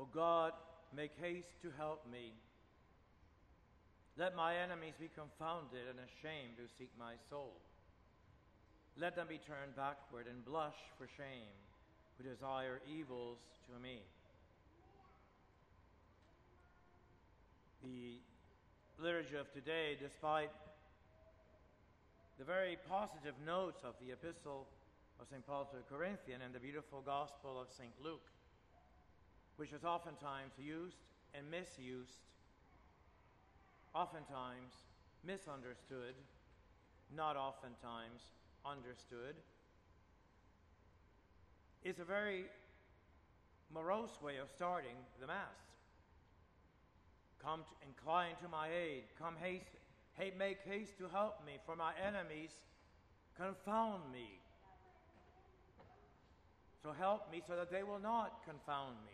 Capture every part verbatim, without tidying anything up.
O God, make haste to help me. Let my enemies be confounded and ashamed who seek my soul. Let them be turned backward and blush for shame who desire evils to me. The liturgy of today, despite the very positive notes of the epistle of Saint Paul to the Corinthians and the beautiful gospel of Saint Luke, which is oftentimes used and misused, oftentimes misunderstood, not oftentimes understood, is a very morose way of starting the Mass. Come, to, incline to my aid. Come, haste, hate, make haste to help me, for my enemies confound me. So help me so that they will not confound me.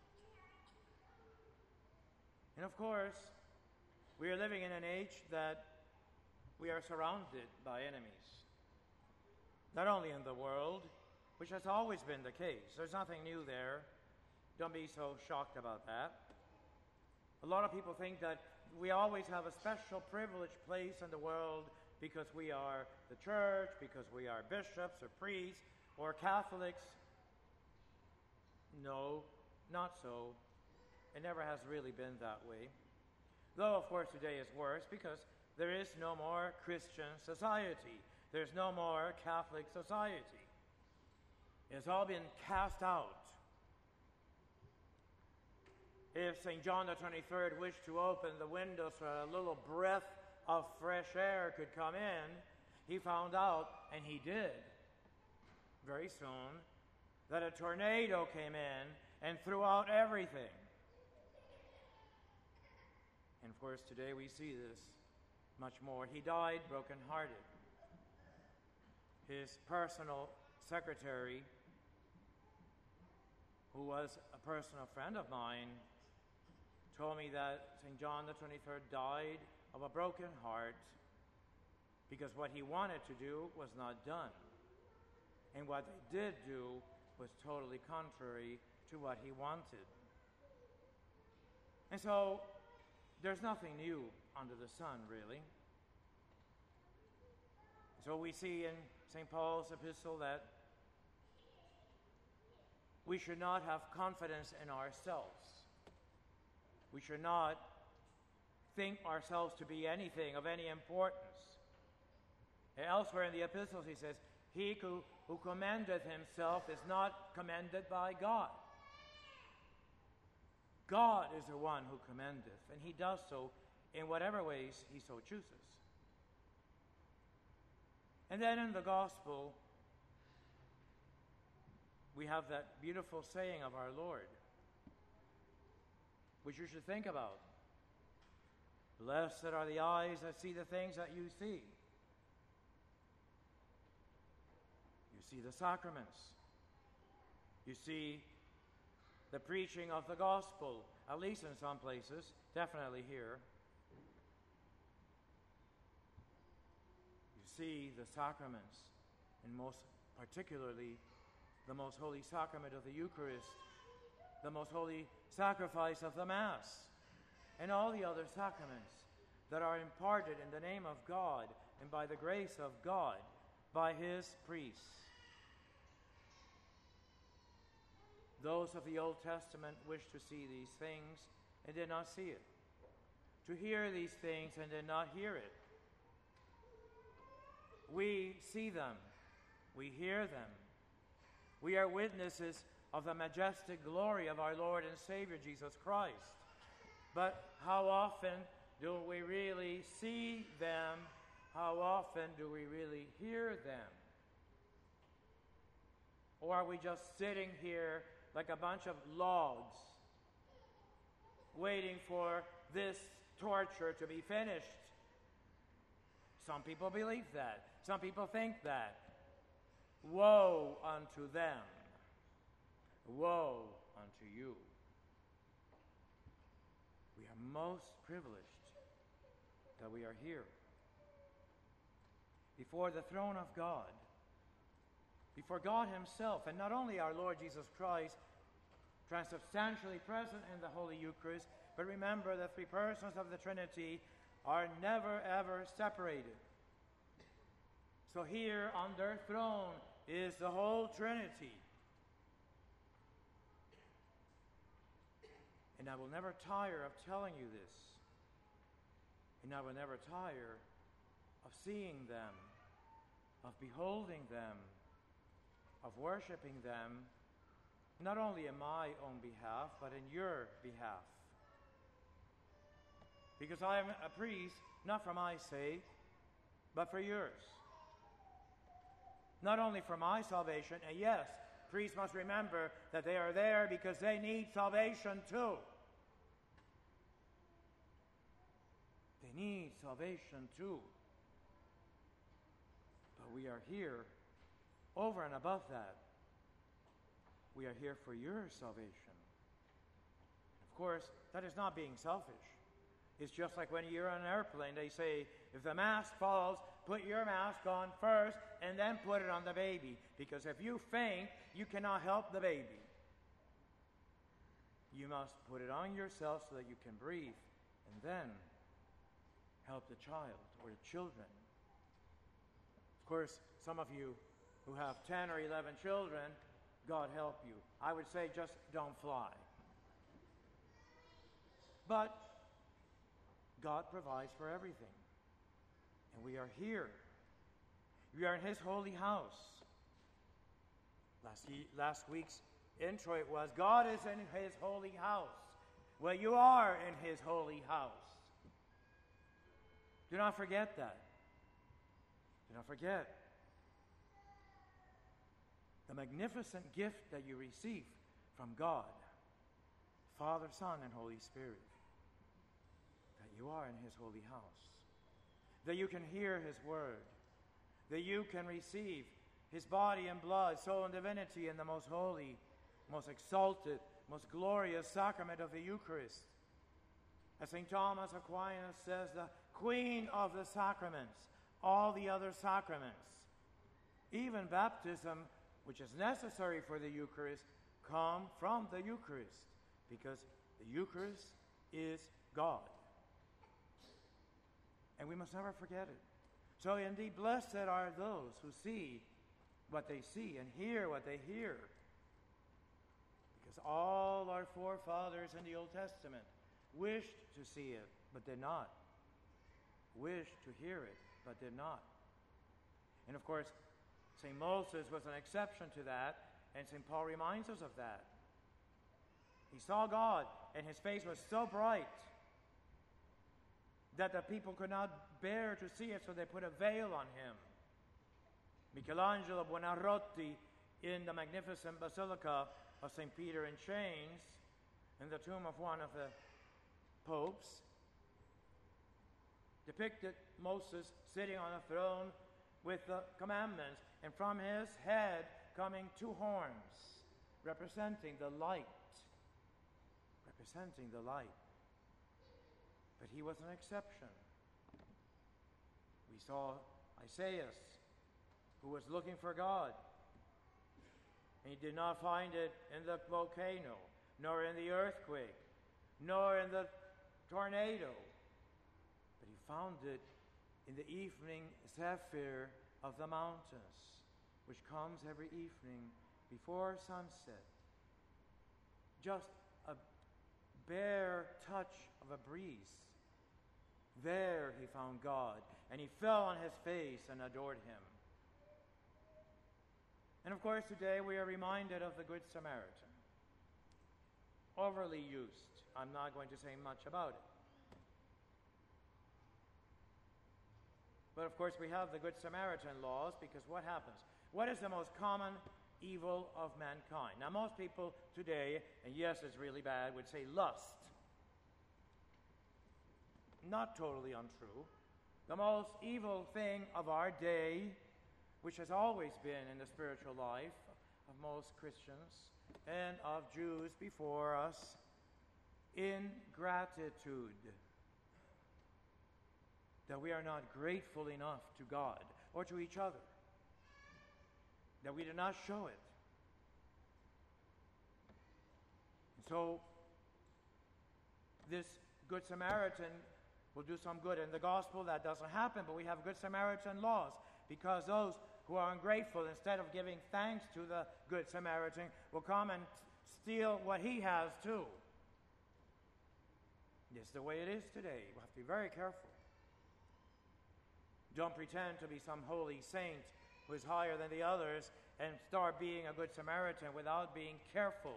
And of course, we are living in an age that we are surrounded by enemies. Not only in the world, which has always been the case. There's nothing new there. Don't be so shocked about that. A lot of people think that we always have a special privileged place in the world because we are the church, because we are bishops or priests or Catholics. No, not so. It never has really been that way. Though, of course, today is worse because there is no more Christian society. There's no more Catholic society. It's all been cast out. If Saint John the twenty-third wished to open the windows so a little breath of fresh air could come in, he found out, and he did, very soon, that a tornado came in and threw out everything. And of course, today we see this much more. He died brokenhearted. His personal secretary, who was a personal friend of mine, told me that Saint John the twenty-third died of a broken heart because what he wanted to do was not done. And what they did do was totally contrary to what he wanted. And so, there's nothing new under the sun, really. So we see in Saint Paul's epistle that we should not have confidence in ourselves. We should not think ourselves to be anything of any importance. And elsewhere in the epistles he says, he who, who commendeth himself is not commended by God. God is the one who commendeth, and he does so in whatever ways he so chooses. And then in the gospel, we have that beautiful saying of our Lord, which you should think about. Blessed are the eyes that see the things that you see. You see the sacraments. You see the preaching of the gospel, at least in some places, definitely here. You see the sacraments, and most particularly the most holy sacrament of the Eucharist, the most holy sacrifice of the Mass, and all the other sacraments that are imparted in the name of God and by the grace of God by his priests. Those of the Old Testament wished to see these things and did not see it, to hear these things and did not hear it. We see them, we hear them. We are witnesses of the majestic glory of our Lord and Savior Jesus Christ. But how often do we really see them? How often do we really hear them? Or are we just sitting here like a bunch of logs, waiting for this torture to be finished? Some people believe that. Some people think that. Woe unto them. Woe unto you. We are most privileged that we are here before the throne of God, before God himself, and not only our Lord Jesus Christ, transubstantially present in the Holy Eucharist, but remember the three persons of the Trinity are never ever separated. So here on their throne is the whole Trinity. And I will never tire of telling you this. And I will never tire of seeing them, of beholding them, of worshiping them, not only in my own behalf, but in your behalf. Because I am a priest, not for my sake, but for yours. Not only for my salvation, and yes, priests must remember that they are there because they need salvation too. They need salvation too. But we are here over and above that. We are here for your salvation. Of course, that is not being selfish. It's just like when you're on an airplane, they say, if the mask falls, put your mask on first and then put it on the baby. Because if you faint, you cannot help the baby. You must put it on yourself so that you can breathe and then help the child or the children. Of course, some of you who have ten or eleven children, God help you. I would say just don't fly. But God provides for everything. And we are here. We are in His holy house. Last, last week's intro it was, God is in His holy house. Well, you are in His holy house. Do not forget that. Do not forget the magnificent gift that you receive from God, Father, Son, and Holy Spirit. That you are in His holy house. That you can hear His word. That you can receive His body and blood, soul and divinity in the most holy, most exalted, most glorious sacrament of the Eucharist. As Saint Thomas Aquinas says, the Queen of the sacraments, all the other sacraments, even baptism, which is necessary for the Eucharist, come from the Eucharist, because the Eucharist is God. And we must never forget it. So indeed, blessed are those who see what they see and hear what they hear. Because all our forefathers in the Old Testament wished to see it, but did not. Wished to hear it, but did not. And of course, Saint Moses was an exception to that, and Saint Paul reminds us of that. He saw God, and his face was so bright that the people could not bear to see it, so they put a veil on him. Michelangelo Buonarroti, in the magnificent Basilica of Saint Peter in Chains, in the tomb of one of the popes, depicted Moses sitting on a throne with the commandments, and from his head coming two horns, representing the light. Representing the light. But he was an exception. We saw Isaiah, who was looking for God. And he did not find it in the volcano, nor in the earthquake, nor in the tornado. But he found it in the evening zephyr of the mountains, which comes every evening before sunset. Just a bare touch of a breeze. There he found God, and he fell on his face and adored him. And of course, today we are reminded of the Good Samaritan. Overly used. I'm not going to say much about it. But of course, we have the Good Samaritan laws, because what happens? What is the most common evil of mankind? Now, most people today, and yes, it's really bad, would say lust. Not totally untrue. The most evil thing of our day, which has always been in the spiritual life of most Christians and of Jews before us, ingratitude. That we are not grateful enough to God or to each other. That we do not show it. so this Good Samaritan will do some good. In the gospel, that doesn't happen, but we have Good Samaritan laws, because those who are ungrateful, instead of giving thanks to the Good Samaritan, will come and steal what he has too. This is the way it is today. We have to be very careful. Don't pretend to be some holy saint who is higher than the others and start being a Good Samaritan without being careful.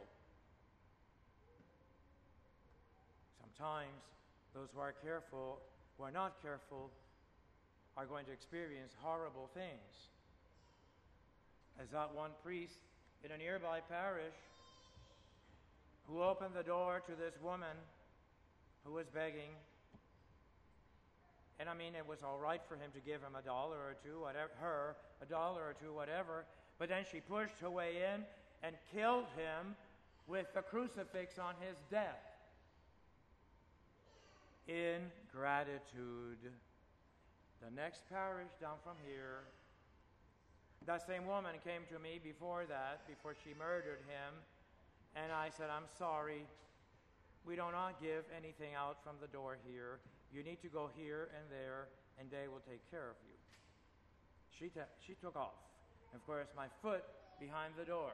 Sometimes those who are careful, who are not careful, are going to experience horrible things. As that one priest in a nearby parish who opened the door to this woman who was begging. And I mean, it was all right for him to give him a dollar or two, whatever, her a dollar or two, whatever. But then she pushed her way in and killed him with the crucifix on his death. Ingratitude. The next parish down from here, that same woman came to me before that, before she murdered him, and I said, I'm sorry, we do not give anything out from the door here. You need to go here and there, and they will take care of you. She, t- she took off. Of course, my foot behind the door.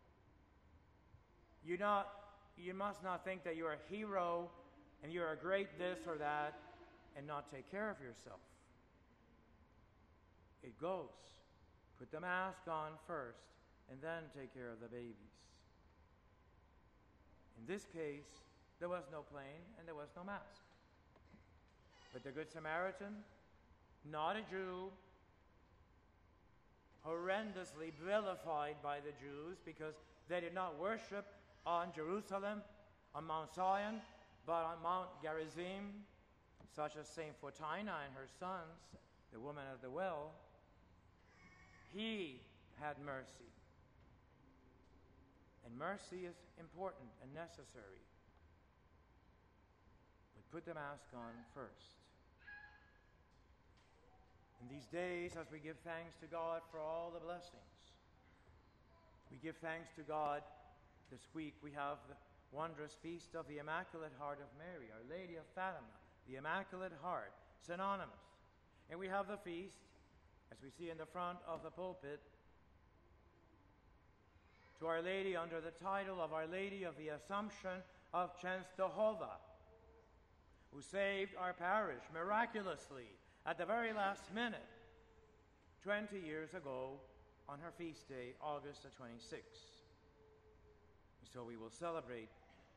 You not, you must not think that you're a hero and you're a great this or that and not take care of yourself. It goes. Put the mask on first and then take care of the babies. In this case, there was no plane and there was no mask. But the Good Samaritan, not a Jew, horrendously vilified by the Jews because they did not worship on Jerusalem, on Mount Zion, but on Mount Gerizim, such as Saint Photina and her sons, the woman at the well. He had mercy. And mercy is important and necessary. But put the mask on first. In these days, as we give thanks to God for all the blessings, we give thanks to God. This week we have the wondrous feast of the Immaculate Heart of Mary, Our Lady of Fatima, the Immaculate Heart, synonymous. And we have the feast, as we see in the front of the pulpit, to Our Lady under the title of Our Lady of the Assumption of Częstochowa, who saved our parish miraculously at the very last minute, twenty years ago, on her feast day, August the twenty-sixth. So we will celebrate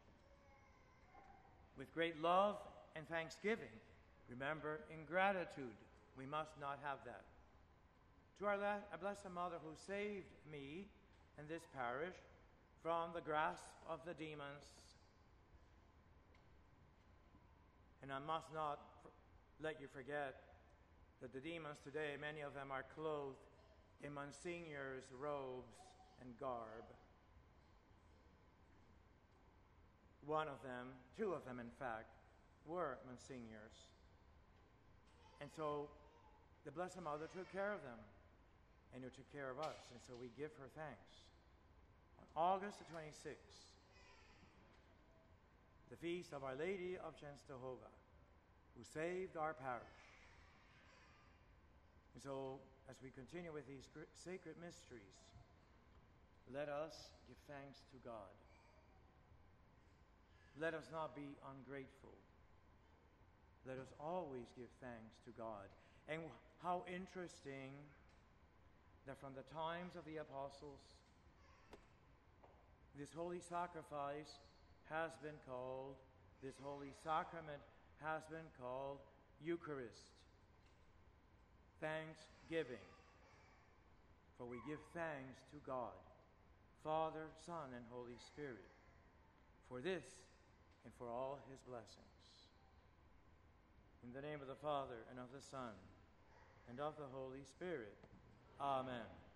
with great love and thanksgiving. Remember, ingratitude, we must not have that. To our la- our Blessed Mother who saved me and this parish from the grasp of the demons. And I must not f- let you forget that the demons today, many of them are clothed in Monsignor's robes and garb. One of them, two of them in fact, were Monsignors. And so the Blessed Mother took care of them, and who took care of us, and so we give her thanks. On August the twenty-sixth, the feast of Our Lady of Częstochowa, who saved our parish. And so, as we continue with these sacred mysteries, let us give thanks to God. Let us not be ungrateful. Let us always give thanks to God. And how interesting that from the times of the apostles, this holy sacrifice has been called, this holy sacrament has been called Eucharist. Thanksgiving. For we give thanks to God, Father, Son, and Holy Spirit, for this and for all his blessings. In the name of the Father, and of the Son, and of the Holy Spirit. Amen.